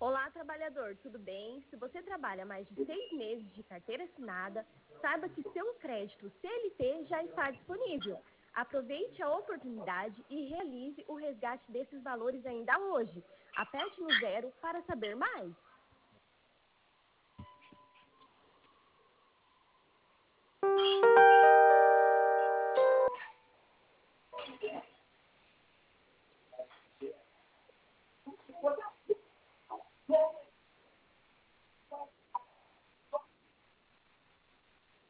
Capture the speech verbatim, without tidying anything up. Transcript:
Olá, trabalhador, tudo bem? Se você trabalha mais de seis meses de carteira assinada, saiba que seu crédito C L T já está disponível. Aproveite a oportunidade e realize o resgate desses valores ainda hoje. Aperte no zero para saber mais.